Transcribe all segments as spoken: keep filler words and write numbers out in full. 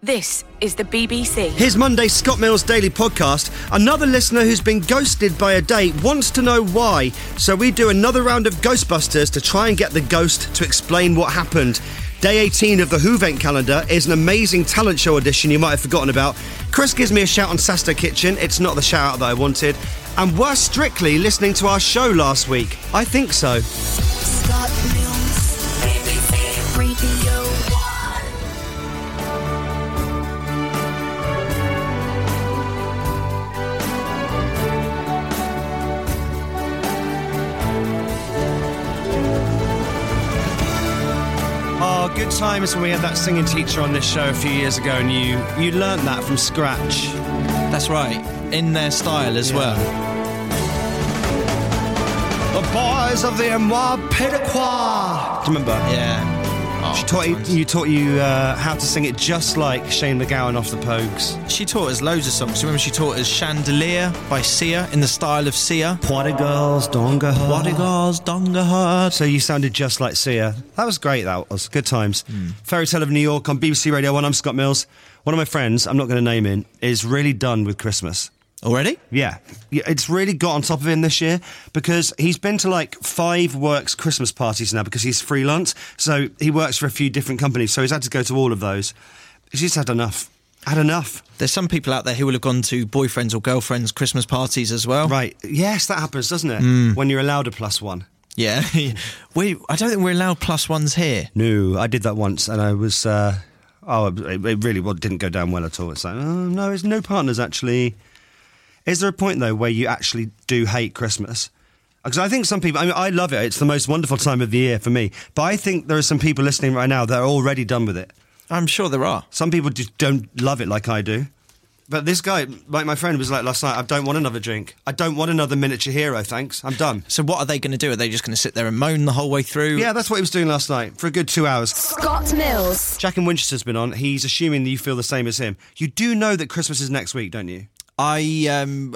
This is the B B C. Here's Monday's Scott Mills Daily Podcast. Another listener who's been ghosted by a date wants to know why, so we do another round of Ghostbusters to try and get the ghost to explain what happened. Day eighteen of the Whovent calendar is an amazing talent show audition you might have forgotten about. Chris gives me a shout on Sasto Kitchen. It's not the shout out that I wanted. And were Strictly listening to our show last week? I think so. Scott Mills, B B C Radio one. Oh, good times when we had that singing teacher on this show a few years ago, and you you learnt that from scratch. That's right, in their style as Yeah. well. The boys of the Moi Pédéquois. Do you remember? Yeah. Oh, She taught you, times. you taught you uh, how to sing it just like Shane McGowan off the Pogues. She taught us loads of songs. Remember she taught us Chandelier by Sia, in the style of Sia. Prodigal's Donga Heart. Prodigals, Donga Heart. So you sounded just like Sia. That was great, that was. Good times. Fairy Tale of New York on B B C Radio one. I'm Scott Mills. One of my friends, I'm not going to name him, is really done with Christmas. Already? Yeah. Yeah, it's really got on top of him this year because he's been to like five works Christmas parties now because he's freelance. So he works for a few different companies. So he's had to go to all of those. He's just had enough. Had enough. There's some people out there who will have gone to boyfriends or girlfriends' Christmas parties as well. Right. Yes, that happens, doesn't it? When you're allowed a plus one. Yeah. we. I don't think we're allowed plus ones here. No, I did that once and I was... Uh, oh, it, it really well, didn't go down well at all. It's like, oh, no, there's no partners actually... Is there a point, though, where you actually do hate Christmas? Because I think some people... I mean, I love it. It's the most wonderful time of the year for me. But I think there are some people listening right now that are already done with it. I'm sure there are. Some people just don't love it like I do. But this guy, like my friend, was like last night, I don't want another drink. I don't want another miniature hero, thanks. I'm done. So what are they going to do? Are they just going to sit there and moan the whole way through? Yeah, that's what he was doing last night for a good two hours. Scott Mills. Jack in Winchester's been on. He's assuming that you feel the same as him. You do know that Christmas is next week, don't you? I, um...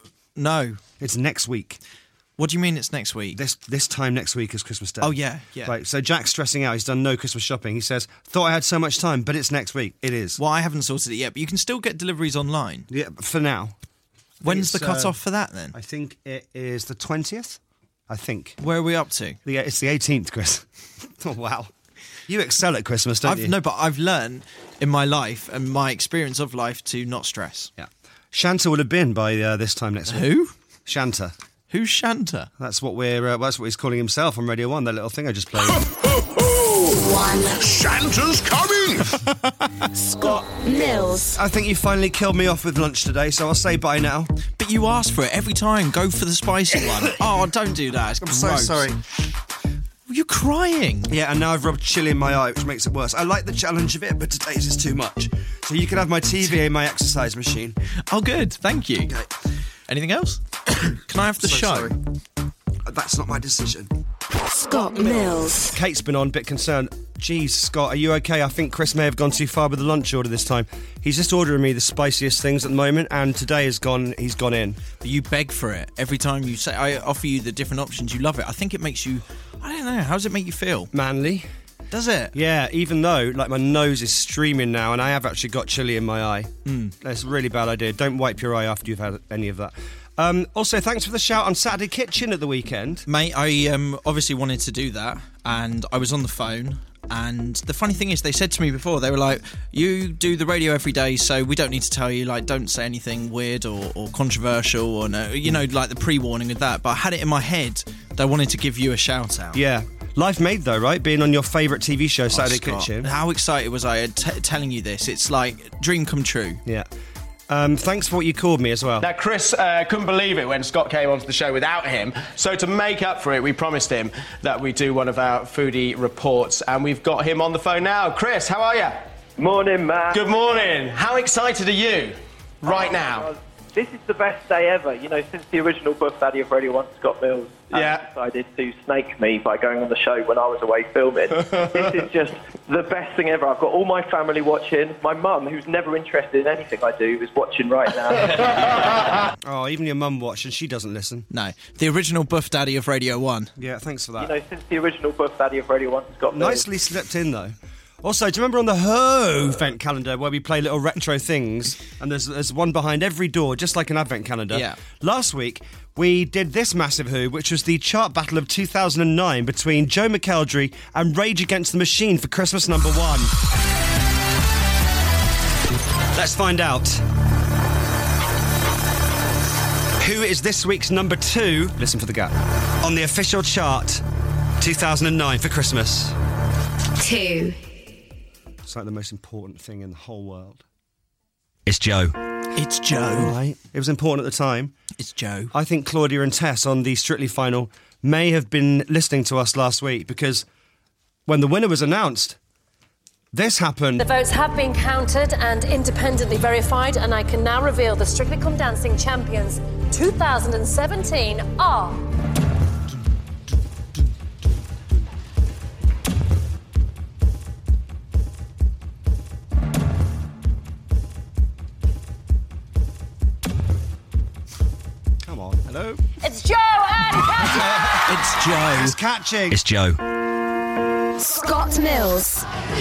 No. It's next week. What do you mean it's next week? This this time next week is Christmas Day. Oh, yeah, yeah. Right, so Jack's stressing out. He's done no Christmas shopping. He says, thought I had so much time, but it's next week. It is. Well, I haven't sorted it yet, but you can still get deliveries online. Yeah, for now. When's the It's, cut-off uh, for that, then? I think it is the twentieth. I think. Where are we up to? Yeah, it's the eighteenth, Chris. Oh, wow. You excel at Christmas, don't I've, you? no, but I've learned in my life and my experience of life to not stress. Yeah. Shanta would have been by uh, this time next week. Who? Shanta. Who's Shanta? That's what we're. Uh, that's what he's calling himself on Radio One. That little thing I just played. One. Santa's coming! Scott Mills. I think you finally killed me off with lunch today, so I'll say bye now. But you ask for it every time. Go for the spicy one. Oh, don't do that. It's I'm so gross. sorry. You're crying. Yeah, and now I've rubbed chili in my eye, which makes it worse. I like the challenge of it, but today's is too much. So you can have my T V and my exercise machine. Oh, good. Thank you. Okay. Anything else? Can I have the So show? sorry. That's not my decision. Scott Mills. Kate's been on, a bit concerned. Geez, Scott, are you okay? I think Chris may have gone too far with the lunch order this time. He's just ordering me the spiciest things at the moment, and today has gone. He's gone in. But you beg for it. Every time you say, I offer you the different options, you love it. I think it makes you, I don't know, how does it make you feel? Manly. Does it? Yeah, even though, like, my nose is streaming now, and I have actually got chili in my eye. Mm. That's a really bad idea. Don't wipe your eye after you've had any of that. Um, also, thanks for the shout on Saturday Kitchen at the weekend. Mate, I um, obviously wanted to do that, and I was on the phone, and the funny thing is, they said to me before, they were like, you do the radio every day, so we don't need to tell you, like, don't say anything weird or, or controversial, or, no, you know, like the pre-warning of that, but I had it in my head that I wanted to give you a shout-out. Yeah. Life made, though, right? Being on your favourite T V show, Saturday Oh, Scott, Kitchen. How excited was I t- telling you this? It's like, dream come true. Yeah. Um, thanks for what you called me as well. Now, Chris uh, couldn't believe it when Scott came onto the show without him. So to make up for it, we promised him that we'd do one of our foodie reports, and we've got him on the phone now. Chris, how are you? Morning, Matt. Good morning. How excited are you right now? Well, this is the best day ever. You know, since the original Buff Daddy of Radio one, Scott Mills, Yeah. decided to snake me by going on the show when I was away filming. This is just the best thing ever. I've got all my family watching. My mum, who's never interested in anything I do, is watching right now. Oh, even your mum watched and she doesn't listen. No, the original Buff Daddy of Radio one. Yeah, thanks for You that. know, since the original Buff Daddy of Radio one, Scott Mills. Nicely slipped in, though. Also, do you remember on the Ho Advent calendar where we play little retro things, and there's there's one behind every door, just like an Advent calendar? Yeah. Last week, we did this massive Who, which was the chart battle of two thousand nine between Joe McElderry and Rage Against the Machine for Christmas number one. Let's find out. Who is this week's number two? Listen for the gap. On the official chart, two thousand nine for Christmas. Two. It's like the most important thing in the whole world. It's Joe. It's Joe. Right. It was important at the time. It's Joe. I think Claudia and Tess on the Strictly final may have been listening to us last week because when the winner was announced, this happened. The votes have been counted and independently verified, and I can now reveal the Strictly Come Dancing champions two thousand seventeen are... Come on. Hello? It's Joe and Cathy! It's Joe. It's catching. It's Joe. Scott Mills.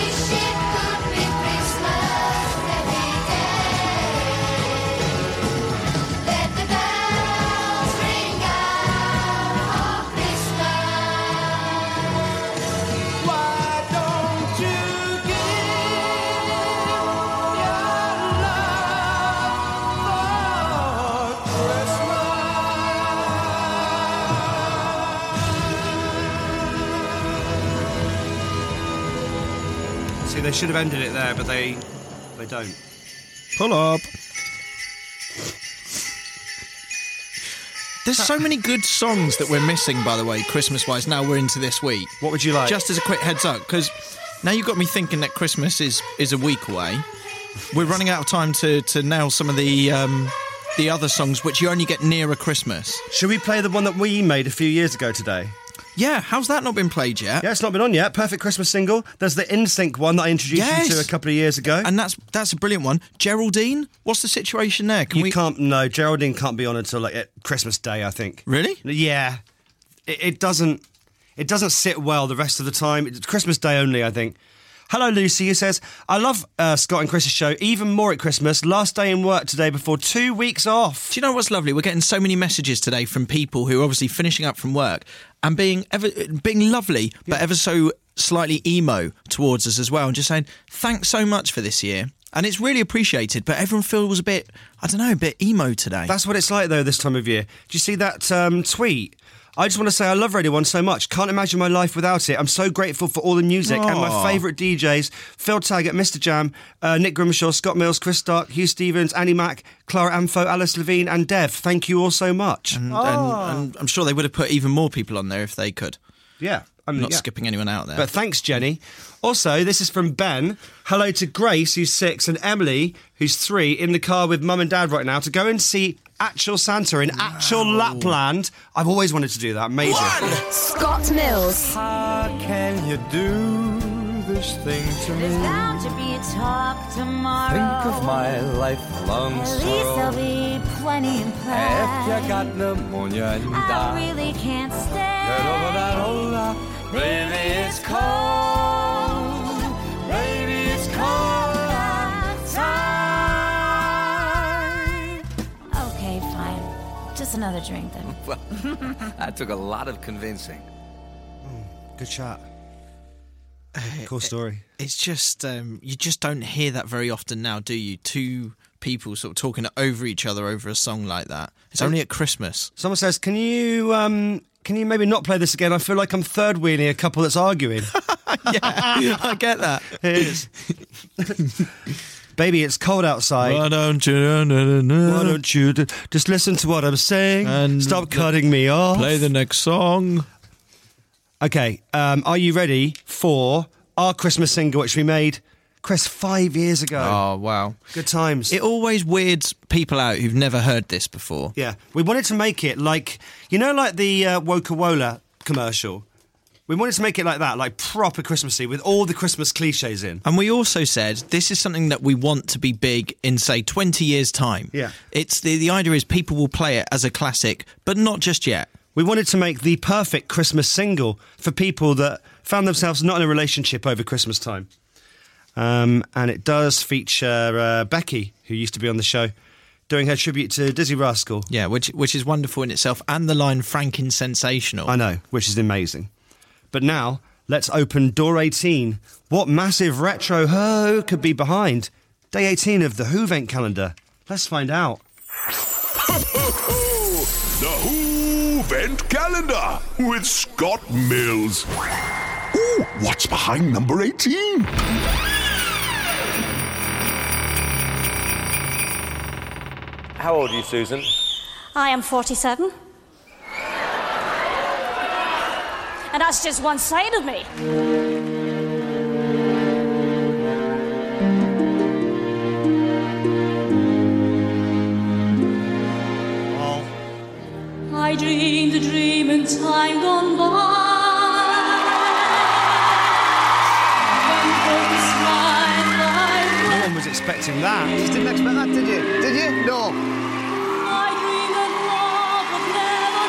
See, they should have ended it there, but they they don't. Pull up. There's so many good songs that we're missing, by the way, Christmas-wise, now we're into this week. What would you like? Just as a quick heads up, because now you've got me thinking that Christmas is, is a week away. We're running out of time to, to nail some of the um, the other songs, which you only get nearer Christmas. Should we play the one that we made a few years ago today? Yeah, how's that not been played yet? Yeah, it's not been on yet. Perfect Christmas single. There's the In Sync one that I introduced Yes. you to a couple of years ago. And that's that's a brilliant one. Geraldine, what's the situation there? Can you we... can't. No, Geraldine can't be on until like at Christmas Day, I think. Really? Yeah, it, it doesn't. It doesn't sit well the rest of the time. It's Christmas Day only, I think. Hello, Lucy, who says, I love uh, Scott and Chris's show, even more at Christmas. Last day in work today before two weeks off. Do you know what's lovely? We're getting so many messages today from people who are obviously finishing up from work and being ever being lovely, but ever so slightly emo towards us as well, and just saying, thanks so much for this year. And it's really appreciated, but everyone feels a bit, I don't know, a bit emo today. That's what it's like, though, this time of year. Do you see that um, tweet? I just want to say I love Radio one so much. Can't imagine my life without it. I'm so grateful for all the music and my Aw. favourite D Js, Phil Taggart, Mister Jam, uh, Nick Grimshaw, Scott Mills, Chris Stark, Hugh Stevens, Annie Mac, Clara Amfo, Alice Levine and Dev. Thank you all so much. and, and, and I'm sure they would have put even more people on there if they could. Yeah. I mean, Not yeah. skipping anyone out there. But thanks, Jenny. Also, this is from Ben. Hello to Grace, who's six, and Emily, who's three, in the car with Mum and Dad right now to go and see actual Santa in actual Lapland. I've always wanted to do that. Amazing. Scott Mills. How can you do this thing to me? There's bound to be a talk tomorrow. Think of my lifelong At least there'll sorrow. be plenty in If play. you got pneumonia and I die, really can't stay. get over that old lot. Baby, it's cold. Baby, it's cold outside. Okay, fine. Just another drink then. Well, that took a lot of convincing. Good chat. Cool story. It's just, um, you just don't hear that very often now, do you? Two people sort of talking over each other over a song like that. It's only at Christmas. Someone says, can you um, can you maybe not play this again? I feel like I'm third wheeling a couple that's arguing. Yeah, I get that. It is. Baby, it's cold outside. Why don't you... Na, na, na, Why don't you d- just listen to what I'm saying? And Stop the- cutting me off. Play the next song. Okay, um, are you ready for our Christmas single, which we made, Chris, five years ago? Oh, wow. Good times. It always weirds people out who've never heard this before. Yeah, we wanted to make it like, you know, like the uh, Woka-Wola commercial. We wanted to make it like that, like proper Christmassy, with all the Christmas cliches in. And we also said this is something that we want to be big in, say, twenty years' time. Yeah. It's the, the idea is people will play it as a classic, but not just yet. We wanted to make the perfect Christmas single for people that found themselves not in a relationship over Christmas time. Um, and it does feature uh, Becky, who used to be on the show, doing her tribute to Dizzy Rascal. Yeah, which which is wonderful in itself, and the line "Franken sensational." I know, which is amazing. But now, let's open door eighteen. What massive retro ho could be behind day eighteen of the Whovent calendar? Let's find out. The Whovent calendar with Scott Mills. Ooh, what's behind number eighteen? How old are you, Susan? I am forty-seven. And that's just one side of me. I dreamed a dream in time gone by. When hope is mine, life No one was expecting that. You didn't expect that, did you? Did you? No. I dream that love would never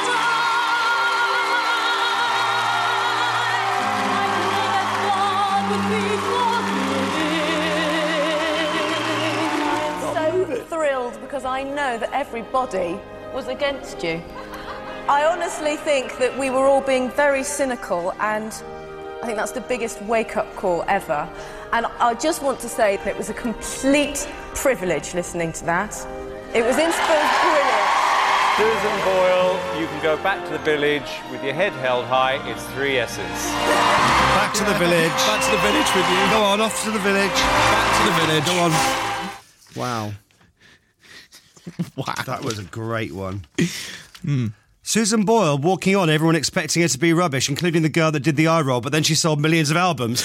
die. I dream that God would be forgiving. I'm so thrilled because I know that everybody was against you. I honestly think that we were all being very cynical, and I think that's the biggest wake-up call ever. And I just want to say that it was a complete privilege listening to that. It was inspired brilliant. Susan Boyle, you can go back to the village with your head held high. It's three S's. Back to the village. Back to the village with you. Go on, off to the village. Back to the village. Go on. Wow. Wow. That was a great one. Mm. Susan Boyle walking on, everyone expecting her to be rubbish, including the girl that did the eye roll, but then she sold millions of albums.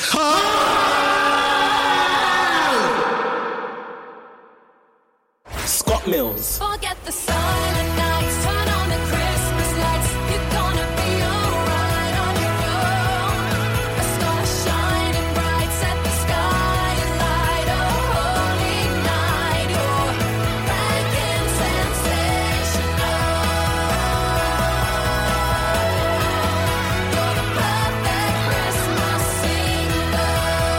Scott Mills. Forget the silent nights, turn on the Christmas lights. You're gonna be alright on your own. A star shining bright, set the sky alight. A holy night, you're Franken sensational. You're the perfect Christmas single.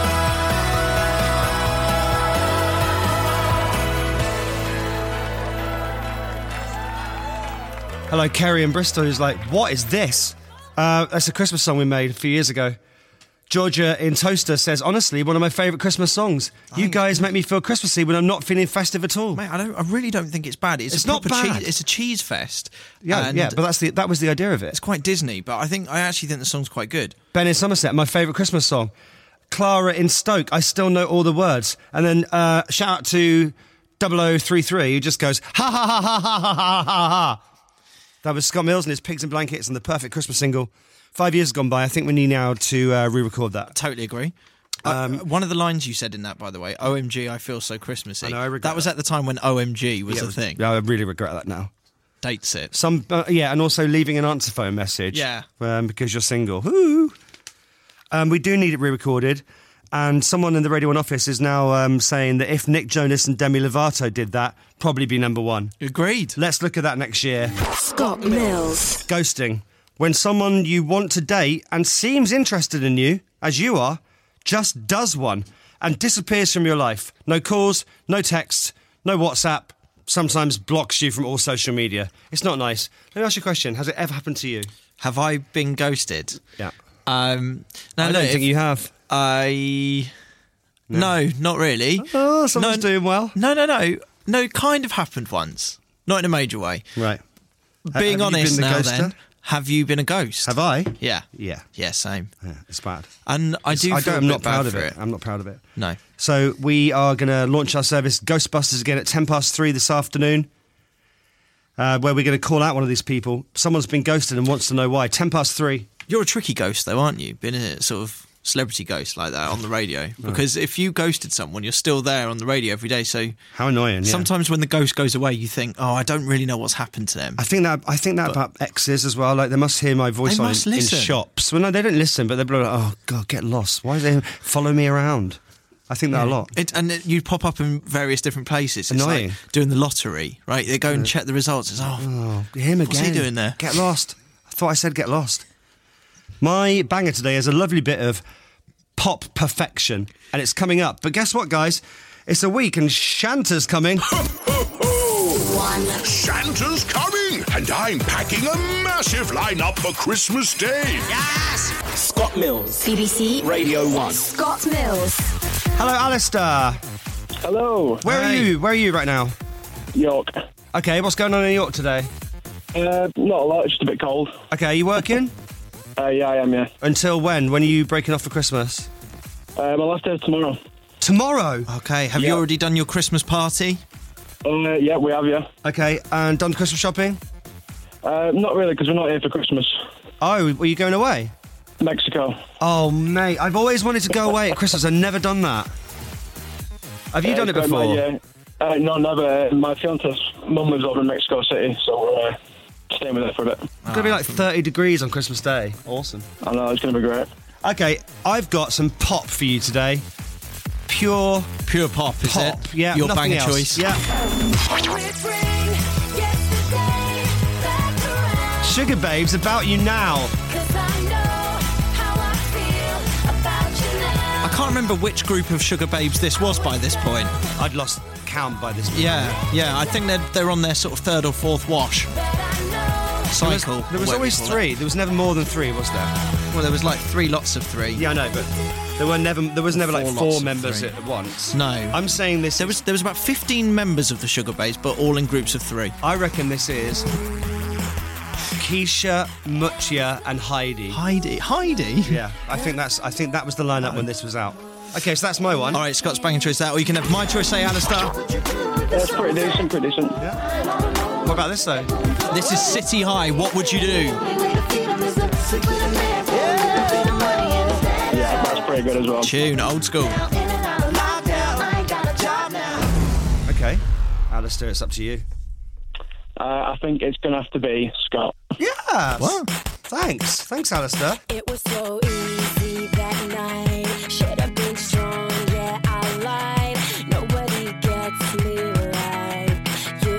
Hello, Kerry in Bristol, who's like, what is this? Uh, that's a Christmas song we made a few years ago. Georgia in Toaster says, honestly, one of my favourite Christmas songs. You guys make me feel Christmassy when I'm not feeling festive at all. Mate, I don't. I really don't think it's bad. It's, It's a not proper bad. Cheese, it's a cheese fest. Yeah, and yeah, but that's the that was the idea of it. it's quite Disney. But I think I actually think the song's quite good. Ben in Somerset, my favourite Christmas song. Clara in Stoke, I still know all the words. And then uh, shout out to double oh three three, who just goes, ha ha ha ha ha ha ha ha ha. That was Scott Mills and his Pigs and Blankets and the perfect Christmas single. Five years gone by, I think we need now to uh, re-record that. Totally agree. Um, uh, one of the lines you said in that, by the way, O M G, I feel so Christmassy. I know, I regret that was that. at the time when O M G was Yeah, a it was- thing. Yeah, I really regret that now. Dates it. Some, uh, yeah, and also leaving an answer phone message. Yeah. Um, because you're single. Woo! Um, we do need it re-recorded. And someone in the Radio one office is now um, saying that if Nick Jonas and Demi Lovato did that, probably be number one. Agreed. Let's look at that next year. Scott Mills. Ghosting. When someone you want to date and seems interested in you, as you are, just does one and disappears from your life. No calls, no texts, no WhatsApp, sometimes blocks you from all social media. It's not nice. Let me ask you a question. Has it ever happened to you? Have I been ghosted? Yeah. Um, no, I look, don't think if- you have. I... No. not really. Oh, someone's no, doing well. No, no, no. No, it kind of happened once. Not in a major way. Right. Being have you honest been the now ghoster? then, have you been a ghost? Have I? Yeah. Yeah. Yeah, same. Yeah, it's bad. And I do I feel don't, a I'm bit not bad proud of for it. it. I'm not proud of it. No. So we are going to launch our service Ghostbusters again at ten past three this afternoon, uh, where we're going to call out one of these people. Someone's been ghosted and wants to know why. ten past three. You're a tricky ghost, though, aren't you? Been a sort of celebrity ghost like that on the radio. Because if you ghosted someone, you're still there on the radio every day. So How annoying. Yeah. sometimes when the ghost goes away, you think, oh, I don't really know what's happened to them. I think that I think that about exes as well. Like they must hear my voice They on must in, in listen. shops. Well, no, they don't listen, but they're like, oh god, get lost. Why do they follow me around? I think that a lot. It, and it, you pop up in various different places. It's Annoying. like doing the lottery, right? They go and check the results. It's, oh, Oh, him again. what's he doing there? Get lost. I thought I said get lost. My banger today is a lovely bit of pop perfection, and it's coming up. But guess what, guys? It's a week and Shanta's coming. One. Santa's coming, and I'm packing a massive lineup for Christmas Day. Yes! Scott Mills. B B C Radio one. Scott Mills. Hello, Alistair. Hello. Where Hi. are you? Where are you right now? York. Okay, what's going on in York today? Uh, not a lot, it's just a bit cold. Okay, are you working? uh, yeah, I am, yeah. Until when? When are you breaking off for Christmas? Uh, my last day is tomorrow. Tomorrow? Okay, have Yeah. you already done your Christmas party? Uh, yeah, we have, yeah. Okay, and done Christmas shopping? Uh, not really, because we're not here for Christmas. Oh, were you going away? Mexico. Oh, mate, I've always wanted to go away at Christmas. I've never done that. Have you Uh, done it uh, before? My, uh, uh, no, never. Uh, my fiance's mum lives over in Mexico City, so we're uh, staying with her for a bit. It's going to be like thirty degrees on Christmas Day. Awesome. I know, it's going to be great. Okay, I've got some pop for you today. Pure Pure pop, is pop. it? Yeah, Your nothing banger else. choice. Yeah. Sugar Babes, About You Now. I can't remember which group of Sugar Babes this was by this point. I'd lost count by this point. Yeah, yeah, I think they're, they're on their sort of third or fourth wash cycle. There was, there was whatever always you call it. three. There was never more than three, was there? Well, there was like three lots of three. Yeah, I know, but there were never. There was never like Four four lots of members three. at once. No. I'm saying this. There was there was about fifteen members of the Sugar Babes, but all in groups of three. I reckon this is Keisha, Mutia, and Heidi. Heidi, Heidi. Yeah, I think that's. I think that was the lineup when this was out. Okay, so that's my one. All right, Scott's banging choice that, or you can have my choice. Say, Alistair. That's pretty decent, pretty decent. What about this though? This is City High. What would you do? Yeah, that's pretty good as well. Tune, old school. Okay, Alistair, it's up to you. Uh, I think it's going to have to be Scott. Yeah. Wow. Thanks. Thanks, Alistair. It was so easy that night. Should have been strong, yeah, I lied. Nobody gets me like you.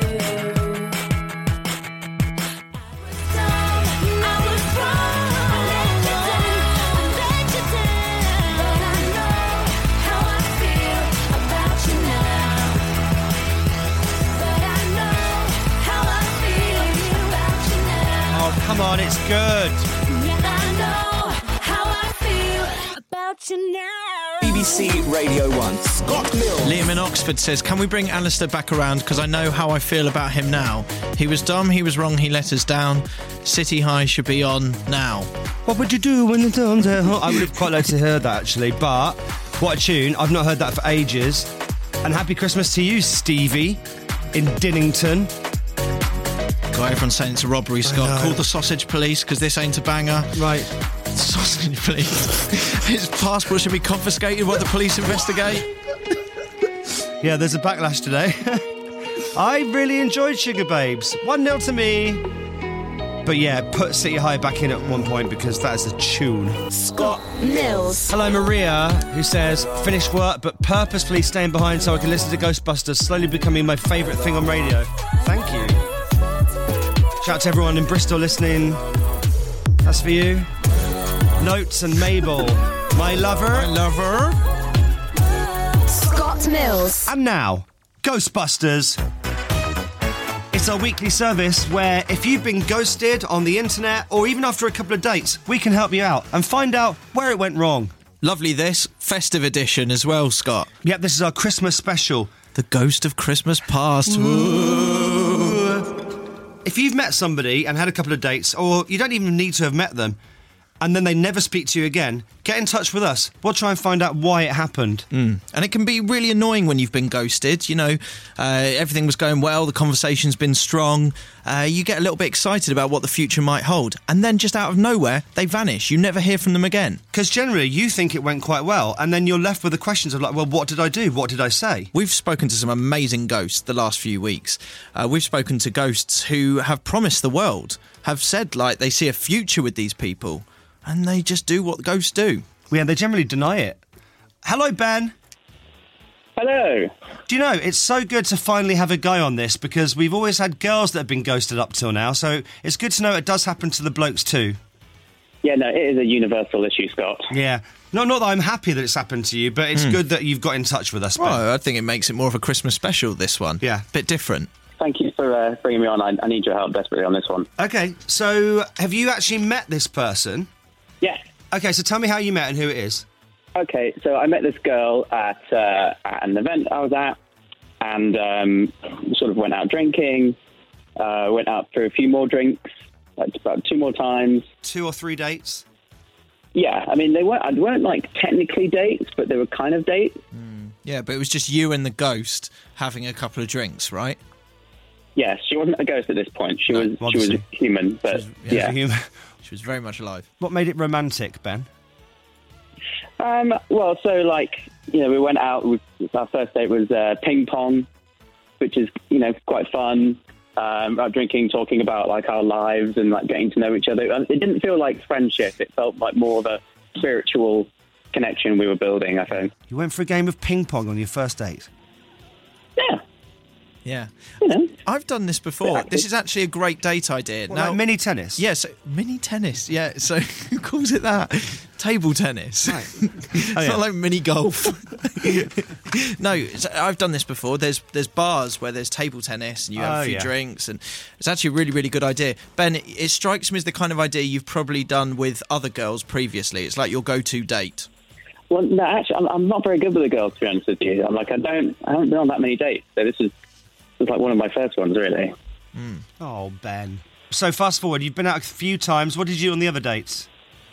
I was wrong. I let you down. I let you down. But I know how I feel about you now. But I know how I feel about you now. Oh, come on, it's good. Yeah, I know how I feel about you now. B B C Radio one. Scott Mills. Liam in Oxford says, can we bring Alistair back around? Because I know how I feel about him now. He was dumb, he was wrong, he let us down. City High should be on now. What would you do when the times are hot? I would have quite liked to hear that, actually. But what a tune. I've not heard that for ages. And happy Christmas to you, Stevie, in Dinnington. God, everyone's saying it's a robbery, Scott. Call the sausage police, because this ain't a banger. Right. Sausage police. His passport should be confiscated while the police investigate. Yeah, there's a backlash today. I really enjoyed Sugar Babes. one nil to me. But yeah, put City High back in at one point because that is a tune. Scott Mills. Hello, Maria, who says, finished work but purposefully staying behind so I can listen to Ghostbusters, slowly becoming my favourite thing on radio. Thank you. Shout out to everyone in Bristol listening. That's for you. Notes and Mabel. My lover. My lover. Scott Mills. And now, Ghostbusters. It's our weekly service where if you've been ghosted on the internet or even after a couple of dates, we can help you out and find out where it went wrong. Lovely this. Festive edition as well, Scott. Yep, this is our Christmas special. The Ghost of Christmas Past. If you've met somebody and had a couple of dates, or you don't even need to have met them, and then they never speak to you again, get in touch with us. We'll try and find out why it happened. Mm. And it can be really annoying when you've been ghosted. You know, uh, everything was going well, the conversation's been strong. Uh, you get a little bit excited about what the future might hold. And then just out of nowhere, they vanish. You never hear from them again. Because generally, you think it went quite well, and then you're left with the questions of like, well, what did I do? What did I say? We've spoken to some amazing ghosts the last few weeks. Uh, we've spoken to ghosts who have promised the world, have said, like, they see a future with these people. And they just do what ghosts do. Yeah, they generally deny it. Hello, Ben. Hello. Do you know, it's so good to finally have a guy on this because we've always had girls that have been ghosted up till now, so it's good to know it does happen to the blokes too. Yeah, no, it is a universal issue, Scott. Yeah. No, not that I'm happy that it's happened to you, but it's Hmm. good that you've got in touch with us, Ben. Well, I think it makes it more of a Christmas special, this one. Yeah. Bit different. Thank you for uh, bringing me on. I, I need your help desperately on this one. Okay, so have you actually met this person? Yes. Okay, so tell me how you met and who it is. Okay, so I met this girl at, uh, at an event I was at, and um, sort of went out drinking, uh, went out for a few more drinks, like about two more times. Two or three dates? Yeah, I mean, they weren't, they weren't like technically dates, but they were kind of dates. Yeah, but it was just you and the ghost having a couple of drinks, right? Yes, she wasn't a ghost at this point. She was she was obviously. human, but yeah. She was very much alive. What made it romantic, Ben? Um, well, so like you know, we went out. We, our first date was uh, ping pong, which is you know quite fun. Um, out drinking, talking about like our lives and like getting to know each other. It didn't feel like friendship. It felt like more of a spiritual connection we were building, I think. You went for a game of ping pong on your first date? Yeah. Yeah. You know. I've done this before. This is actually a great date idea. What, like mini tennis? Yes, yeah, so, mini tennis. Yeah, so who calls it that? Table tennis. Right. It's Oh, yeah. not like mini golf. No, so I've done this before. There's there's bars where there's table tennis and you have Oh, a few yeah. drinks, and it's actually a really, really good idea. Ben, it, it strikes me as the kind of idea you've probably done with other girls previously. It's like your go-to date. Well, no, actually, I'm, I'm not very good with the girls, to be honest with you. I'm like, I don't, I haven't been on that many dates. So this is, this is like one of my first ones, really. Oh, Ben. So fast forward, you've been out a few times. What did you do on the other dates?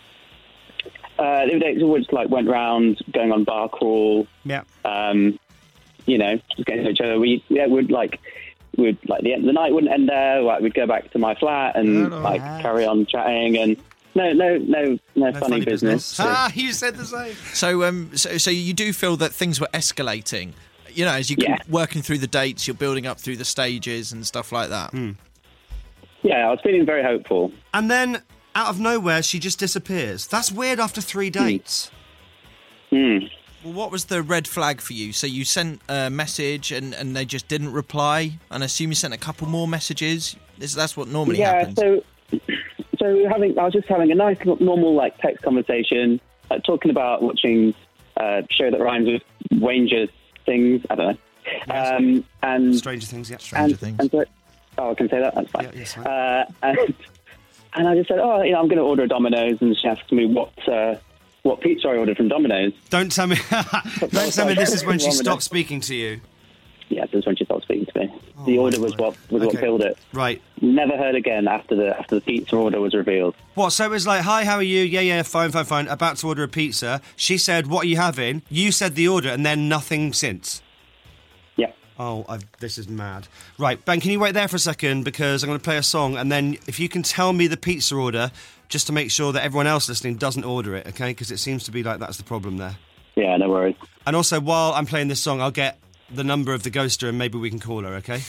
Uh, the other dates always like went round, going on bar crawl. Yeah. Um, you know, just getting to know each other. We yeah, would like, would like the the night wouldn't end there. Like we'd go back to my flat and No, no. like carry on chatting and no, no, no, no, funny, funny business. business. Ah, you said the same. So, um, so, so you do feel that things were escalating, you know, as you Yeah. keep working through the dates, you're building up through the stages and stuff like that. Yeah, I was feeling very hopeful. And then, out of nowhere, she just disappears. That's weird after three dates. Hmm. Well, what was the red flag for you? So you sent a message and, and they just didn't reply, and I assume you sent a couple more messages. This, that's what normally yeah, happens. so so we were having I was just having a nice normal like text conversation, like, talking about watching a show that rhymes with Wanger things. I don't know. Um, and Stranger Things, yeah. Stranger and, Things. And so, oh, I can say that. That's fine. Yeah, yes, fine. uh, and, and I just said, oh, you know, I'm going to order a Domino's, and she asked me what uh, what pizza I ordered from Domino's. Don't tell me. Don't tell me this is when she stopped speaking to you. Yeah, this is when she stopped speaking to me. the order was what was what Okay. killed it. Right. Never heard again after the after the pizza order was revealed. What, so it was like, hi, how are you? Yeah, yeah, fine, fine, fine. About to order a pizza. She said, what are you having? You said the order, and then nothing since. Yeah. Oh, I've, this is mad. Right, Ben, can you wait there for a second? Because I'm going to play a song, and then if you can tell me the pizza order, just to make sure that everyone else listening doesn't order it, okay? Because it seems to be like that's the problem there. Yeah, no worries. And also, while I'm playing this song, I'll get the number of the ghoster, and maybe we can call her, okay?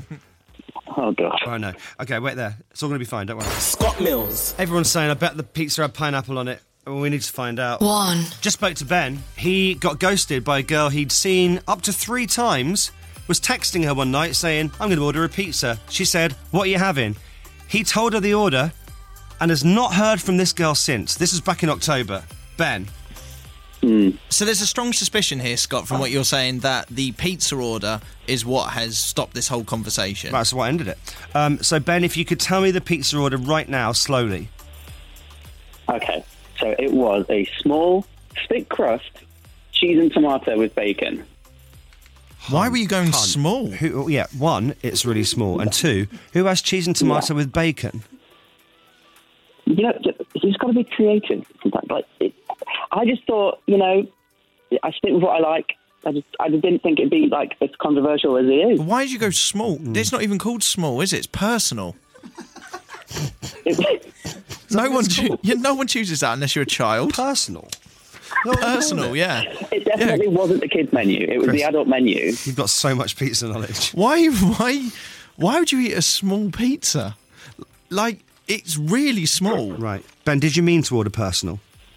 Oh, God. Oh, no. Okay, wait there. It's all going to be fine, don't worry. Scott Mills. Everyone's saying, I bet the pizza had pineapple on it. Well, we need to find out. One. Just spoke to Ben. He got ghosted by a girl he'd seen up to three times, was texting her one night saying, I'm going to order a pizza. She said, what are you having? He told her the order and has not heard from this girl since. This was back in October. Ben. Mm. So there's a strong suspicion here, Scott, from what you're saying, that the pizza order is what has stopped this whole conversation. That's what ended it. Um, so, Ben, if you could tell me the pizza order right now, slowly. Okay, so it was a small, thick crust, cheese and tomato with bacon. Why were you going Pun. small? Who, yeah, one, it's really small. And two, who has cheese and tomato Yeah. with bacon? You know, you've got to be creative sometimes. Like, it, I just thought, you know, I stick with what I like. I just, I just didn't think it'd be like as controversial as it is. Why did you go small? It's not even called small, is it? It's personal. no one, choo- yeah, no one chooses that unless you're a child. Personal. Personal, yeah. It definitely wasn't the kids' menu. It was Chris. the adult menu. You've got so much pizza knowledge. Why? Why? Why would you eat a small pizza? Like, it's really small. Right. Ben, did you mean to order personal?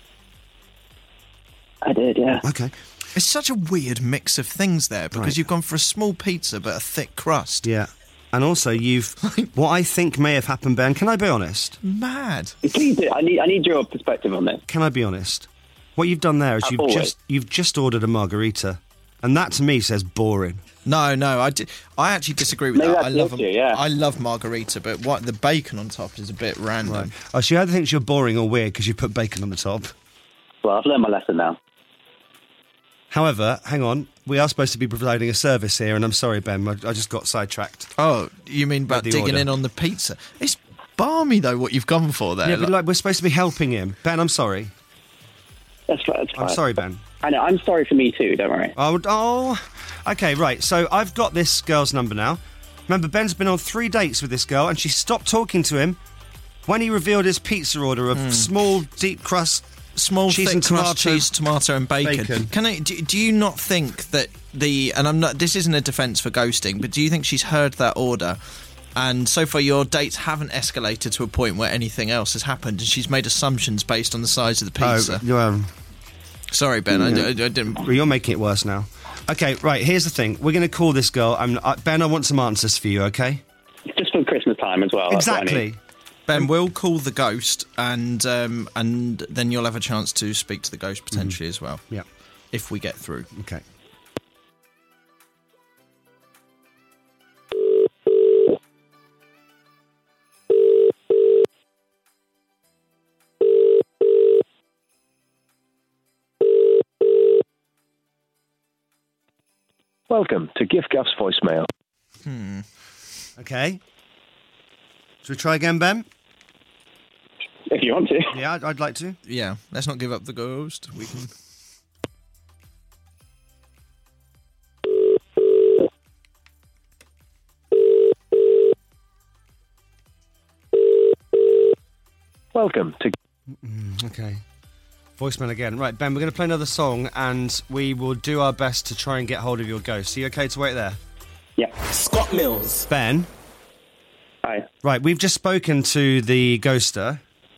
I did, yeah. Okay. It's such a weird mix of things there because Right. you've gone for a small pizza but a thick crust. Yeah. And also, you've what I think may have happened, Ben. Can I be honest? Mad. Please do. I need I need your perspective on this. Can I be honest? What you've done there is Uh, you've always. just you've just ordered a margarita, and that to me says boring. No, no, I, di- I actually disagree with Maybe that. that's I love you, yeah. I love margarita, but what the bacon on top is a bit random. Oh, she either thinks you're boring or weird because you put bacon on the top. Well, I've learned my lesson now. However, hang on, we are supposed to be providing a service here, and I'm sorry, Ben, I, I just got sidetracked. Oh, you mean about the digging order. in on the pizza? It's balmy though. What you've gone for there? Yeah, but like we're supposed to be helping him. Ben, I'm sorry. That's fine. That's I'm fine. sorry, Ben. I know. I'm sorry for me too. Don't worry. Oh, oh, okay, right. So I've got this girl's number now. Remember, Ben's been on three dates with this girl, and she stopped talking to him when he revealed his pizza order of small, deep crust, small cheese thick and tomato, crust cheese, tomato, and bacon. bacon. Can I? Do, do you not think that the? And I'm not. This isn't a defence for ghosting, but do you think she's heard that order? And so far, your dates haven't escalated to a point where anything else has happened, and she's made assumptions based on the size of the pizza. Oh, um, Sorry, Ben. I, I, I didn't. well, you're making it worse now. Okay, right. Here's the thing. We're going to call this girl. I'm, uh, Ben, I want some answers for you. Okay. Just for Christmas time as well. that's what I need. Exactly. Ben, we'll call the ghost, and um, and then you'll have a chance to speak to the ghost potentially as well. Yeah. If we get through. Okay. Welcome to Gift Gaff's voicemail. Hmm. Okay. Should we try again, Ben? If you want to. Yeah, I'd, I'd like to. Yeah, let's not give up the ghost. We can. Welcome to... Mm, okay. Voicemail again. Right, Ben, we're going to play another song, and we will do our best to try and get hold of your ghost. Are you okay to wait there? Yeah. Scott Mills. Ben? Hi. Right, we've just spoken to the ghoster.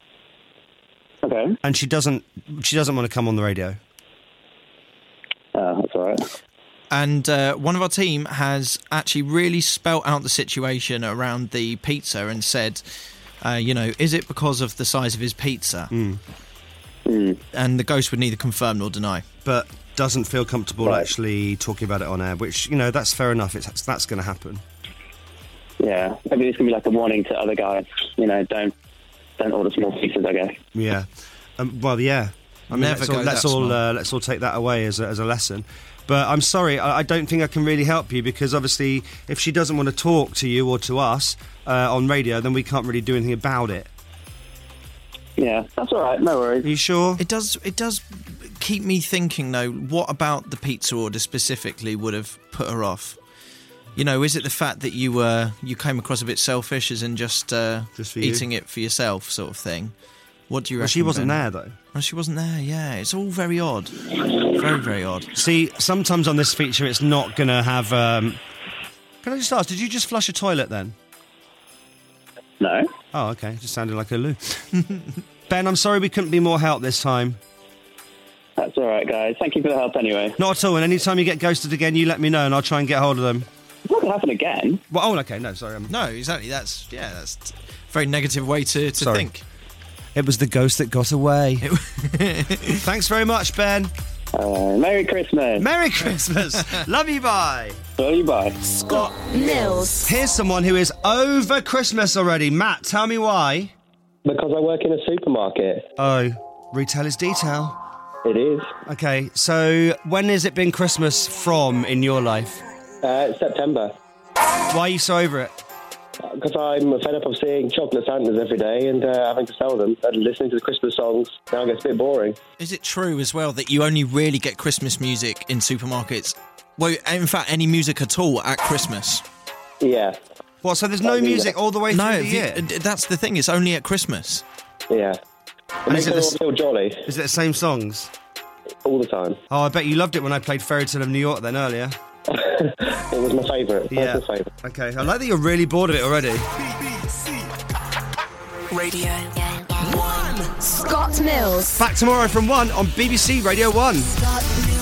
Okay. And she doesn't she doesn't want to come on the radio. Uh, that's all right. And uh, one of our team has actually really spelt out the situation around the pizza and said, uh, you know, is it because of the size of his pizza? Mm. Mm. And the ghost would neither confirm nor deny. But doesn't feel comfortable Right. actually talking about it on air, which, you know, that's fair enough. It's That's going to happen. Yeah. Maybe it's gonna be like a warning to other guys. You know, don't don't order small pieces. I guess. Yeah. Um, well, yeah. I mean, Never let's go all, let's that all small. uh, let's all take that away as a, as a lesson. But I'm sorry, I, I don't think I can really help you because obviously, if she doesn't want to talk to you or to us uh, on radio, then we can't really do anything about it. Yeah, that's all right. No worries. Are you sure? It does. It does keep me thinking, though. What about the pizza order specifically would have put her off? You know, is it the fact that you were you came across a bit selfish, as in just uh, Just for you? eating it for yourself, sort of thing? What do you reckon? Well, she wasn't Ben? there though. Oh, she wasn't there. Yeah, it's all very odd. Very, very odd. See, sometimes on this feature, it's not going to have. Um... Can I just ask? Did you just flush a toilet then? No. Oh, okay. Just sounded like a loo. Ben, I'm sorry we couldn't be more help this time. That's all right, guys. Thank you for the help anyway. Not at all. And any time you get ghosted again, you let me know, and I'll try and get hold of them. It's not going to happen again. Well, oh, okay. No, sorry. I'm... No, exactly. That's yeah. That's a very negative way to, to Sorry. think. It was the ghost that got away. Thanks very much, Ben. Uh, Merry Christmas. Merry Christmas. Love you, bye. Love you, bye. Scott Mills. Here's someone who is over Christmas already. Matt, tell me why. Because I work in a supermarket. Oh, retail is detail. It is. Okay, so when has it been Christmas from in your life? Uh, it's September. Why are you so over it? Because I'm fed up of seeing chocolate Santas every day and uh, having to sell them and listening to the Christmas songs. Now it gets a bit boring. Is it true as well that you only really get Christmas music in supermarkets? Well, in fact, any music at all at Christmas? Yeah. What, so there's no music all the way through no, the year? the- that's the thing. It's only at Christmas. Yeah. It And makes is it it the all s- feel jolly Is it the same songs? all the time. Oh, I bet you loved it when I played Fairy Tale of New York then earlier. It was my favourite. Yeah. Personal favourite. Okay, I like that you're really bored of it already. Radio One. Scott Mills. Back tomorrow from one on B B C Radio one. Scott Mills.